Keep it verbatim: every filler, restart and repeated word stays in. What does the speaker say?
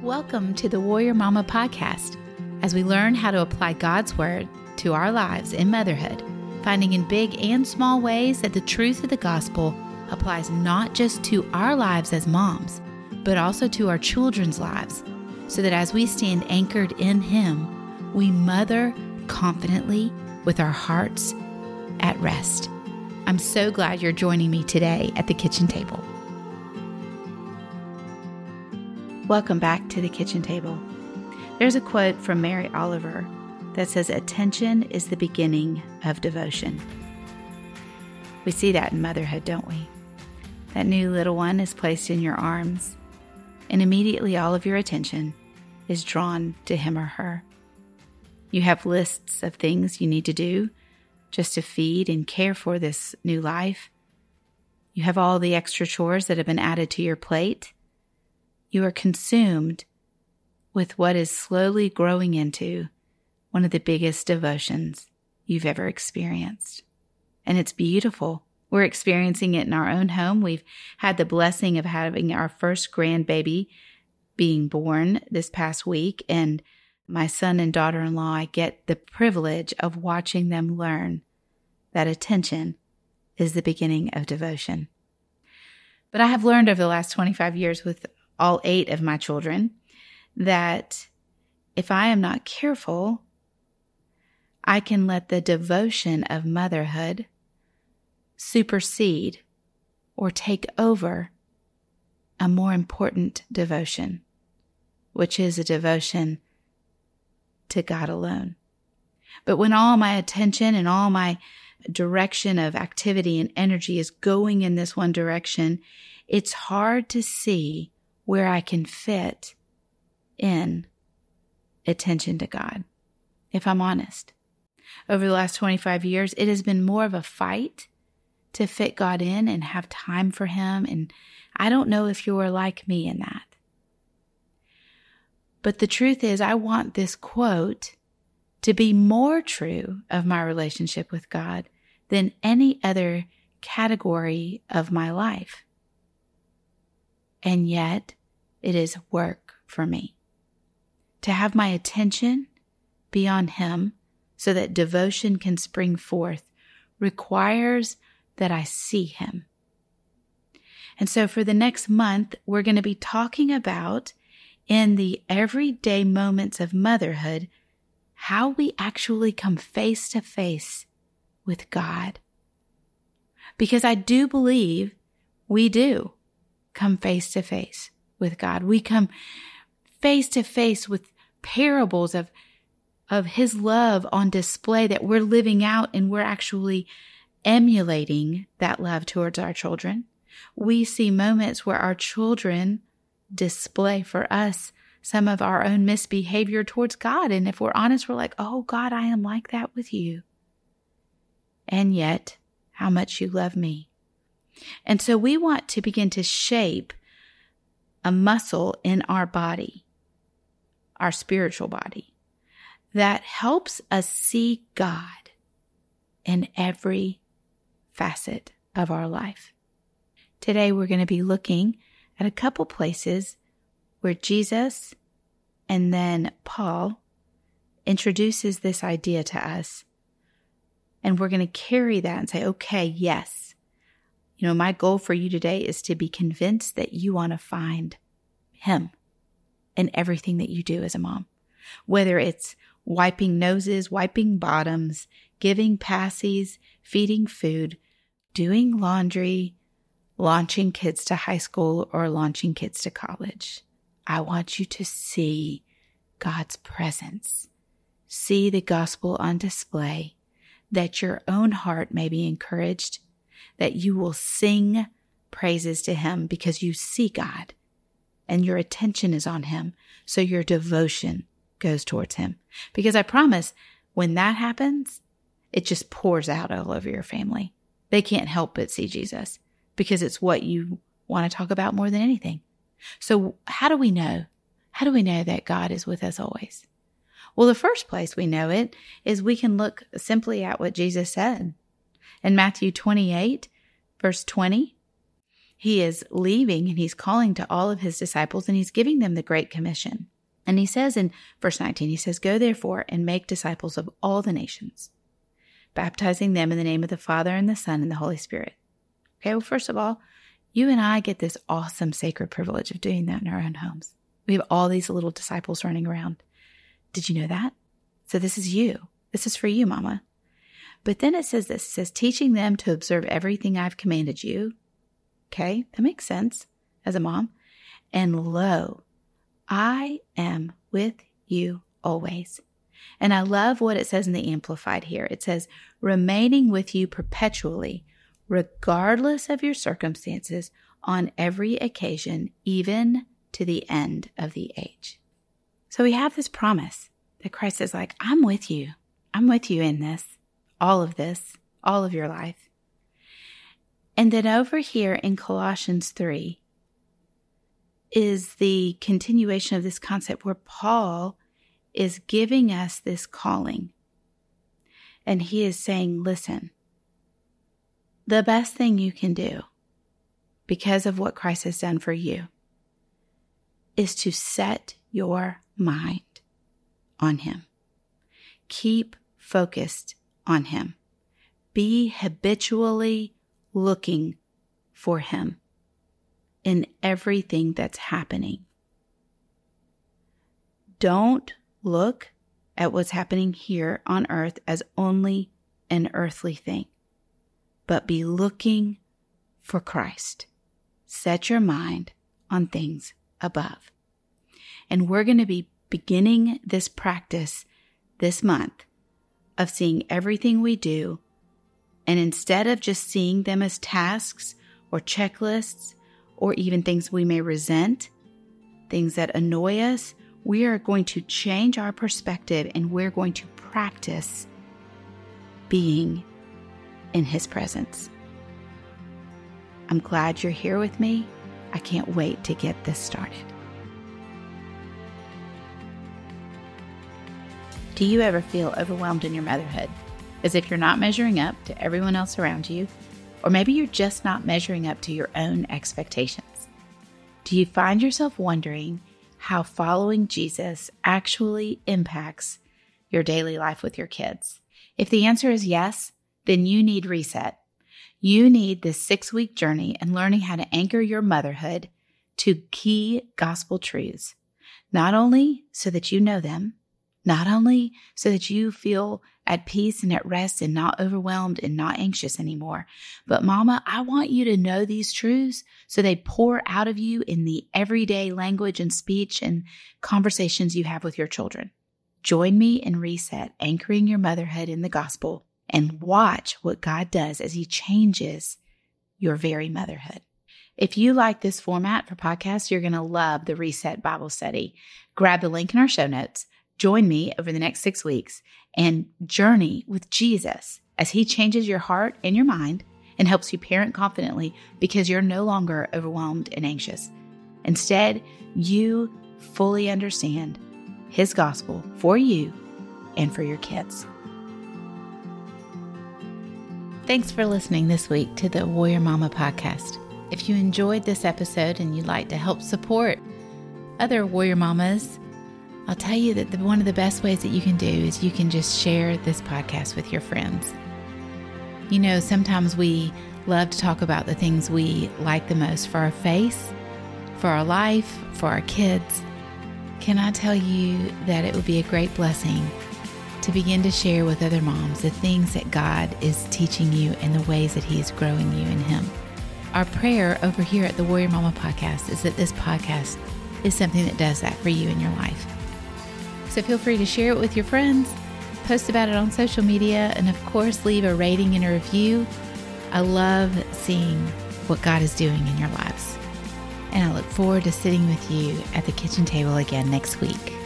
Welcome to the Warrior Mama podcast, as we learn how to apply God's Word to our lives in motherhood, finding in big and small ways that the truth of the gospel applies not just to our lives as moms, but also to our children's lives, so that as we stand anchored in Him, we mother confidently with our hearts at rest. I'm so glad you're joining me today at the kitchen table. Welcome back to the kitchen table. There's a quote from Mary Oliver that says, "Attention is the beginning of devotion." We see that in motherhood, don't we? That new little one is placed in your arms, and immediately all of your attention is drawn to him or her. You have lists of things you need to do just to feed and care for this new life. You have all the extra chores that have been added to your plate. You are consumed with what is slowly growing into one of the biggest devotions you've ever experienced. And it's beautiful. We're experiencing it in our own home. We've had the blessing of having our first grandbaby being born this past week, and my son and daughter-in-law, I get the privilege of watching them learn that attention is the beginning of devotion. But I have learned over the last twenty-five years with all eight of my children that if I am not careful, I can let the devotion of motherhood supersede or take over a more important devotion, which is a devotion to God alone. But when all my attention and all my direction of activity and energy is going in this one direction, it's hard to see where I can fit in attention to God, if I'm honest. Over the last twenty-five years, it has been more of a fight to fit God in and have time for Him, and I don't know if you're like me in that. But the truth is, I want this quote to be more true of my relationship with God than any other category of my life. And yet, it is work for me to have my attention be on Him so that devotion can spring forth requires that I see Him. And so for the next month, we're going to be talking about, in the everyday moments of motherhood, how we actually come face to face with God. Because I do believe we do come face to face with God. We come face to face with parables of, of His love on display that we're living out, and we're actually emulating that love towards our children. We see moments where our children display for us some of our own misbehavior towards God. And if we're honest, we're like, "Oh God, I am like that with you. And yet, how much you love me." And so we want to begin to shape a muscle in our body, our spiritual body, that helps us see God in every facet of our life. Today, we're going to be looking at a couple places where Jesus and then Paul introduces this idea to us. And we're going to carry that and say, okay, yes. You know, my goal for you today is to be convinced that you want to find Him in everything that you do as a mom. Whether it's wiping noses, wiping bottoms, giving passies, feeding food, doing laundry, launching kids to high school, or launching kids to college. I want you to see God's presence. See the gospel on display, that your own heart may be encouraged, that you will sing praises to Him because you see God and your attention is on Him. So your devotion goes towards Him. Because I promise, when that happens, it just pours out all over your family. They can't help but see Jesus because it's what you want to talk about more than anything. So how do we know? How do we know that God is with us always? Well, the first place we know it is we can look simply at what Jesus said. In Matthew twenty-eight, verse twenty, he is leaving and he's calling to all of his disciples and he's giving them the Great Commission. And he says in verse nineteen, he says, "Go therefore and make disciples of all the nations, baptizing them in the name of the Father and the Son and the Holy Spirit." Okay, well, first of all, you and I get this awesome sacred privilege of doing that in our own homes. We have all these little disciples running around. Did you know that? So this is you. This is for you, Mama. But then it says this, it says, "Teaching them to observe everything I've commanded you." Okay, that makes sense as a mom. "And lo, I am with you always." And I love what it says in the Amplified here. It says, "Remaining with you perpetually, regardless of your circumstances, on every occasion, even to the end of the age." So we have this promise that Christ is like, I'm with you. I'm with you in this, all of this, all of your life. And then over here in Colossians three is the continuation of this concept where Paul is giving us this calling. And he is saying, listen, the best thing you can do because of what Christ has done for you is to set your mind on him. Keep focused on him. Be habitually looking for him in everything that's happening. Don't look at what's happening here on earth as only an earthly thing, but be looking for Christ. Set your mind on things above. And we're going to be beginning this practice this month of seeing everything we do, and instead of just seeing them as tasks or checklists or even things we may resent, things that annoy us, we are going to change our perspective and we're going to practice being in his presence. I'm glad you're here with me. I can't wait to get this started. Do you ever feel overwhelmed in your motherhood, as if you're not measuring up to everyone else around you? Or maybe you're just not measuring up to your own expectations. Do you find yourself wondering how following Jesus actually impacts your daily life with your kids? If the answer is yes, then you need Reset. You need this six-week journey in learning how to anchor your motherhood to key gospel truths, not only so that you know them, not only so that you feel at peace and at rest and not overwhelmed and not anxious anymore, but Mama, I want you to know these truths so they pour out of you in the everyday language and speech and conversations you have with your children. Join me in Reset, anchoring your motherhood in the gospel, and watch what God does as he changes your very motherhood. If you like this format for podcasts, you're going to love the Reset Bible Study. Grab the link in our show notes. Join me over the next six weeks and journey with Jesus as he changes your heart and your mind and helps you parent confidently because you're no longer overwhelmed and anxious. Instead, you fully understand his gospel for you and for your kids. Thanks for listening this week to the Warrior Mama podcast. If you enjoyed this episode and you'd like to help support other Warrior Mamas, I'll tell you that the, one of the best ways that you can do is you can just share this podcast with your friends. You know, sometimes we love to talk about the things we like the most for our face, for our life, for our kids. Can I tell you that it would be a great blessing to begin to share with other moms the things that God is teaching you and the ways that he is growing you in him? Our prayer over here at the Warrior Mama podcast is that this podcast is something that does that for you in your life. So feel free to share it with your friends, post about it on social media, and of course, leave a rating and a review. I love seeing what God is doing in your lives. And I look forward to sitting with you at the kitchen table again next week.